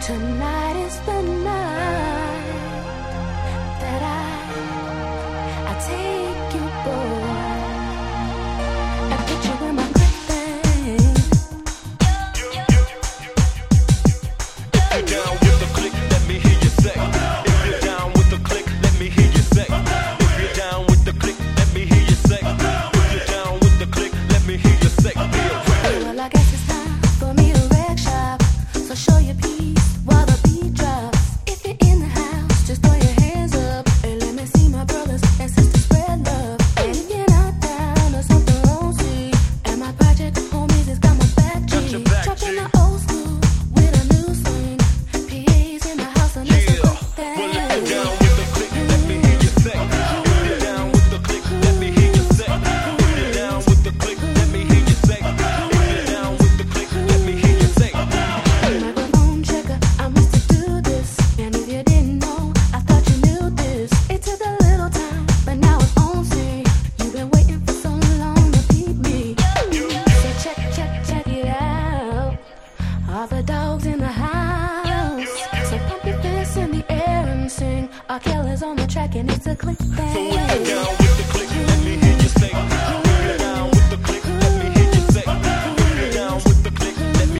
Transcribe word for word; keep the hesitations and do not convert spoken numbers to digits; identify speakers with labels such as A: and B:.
A: Tonight is the night that I I take you, boy, and put you in my click thing.
B: If you're down with the click, let me hear you say. If you're down with the click, let me hear you say. If you're down with the click, let me hear you say. If you're down with the click, let me hear you say.
A: Well, I guess it's time for me to wreck shop. So show your peace while the beat drops. If you're in the house, just throw your hands up and let me see my brothers and sisters spread love. And if you're not down or something wrong, see, and my project homies has got my back, G. Dropping the old school with a new swing. P A's in the house and it's a good thing.
B: Well, if you're down with the click, let me hear you say. If you're down with the click, let me hear you say. If you're down with the click, let me hear you say. If you're down with the click, let me hear you say.
A: Microphone checker, I must do this. And if you didn't know, I thought you knew this. It took a little time, but now it's on scene. You've been waiting for so long to beat me. So check, check, check it out. All the dogs in the house. So pump your fists in the air and sing. R. Kelly's on the track and it's a click
B: So if you're
A: thing.
B: down with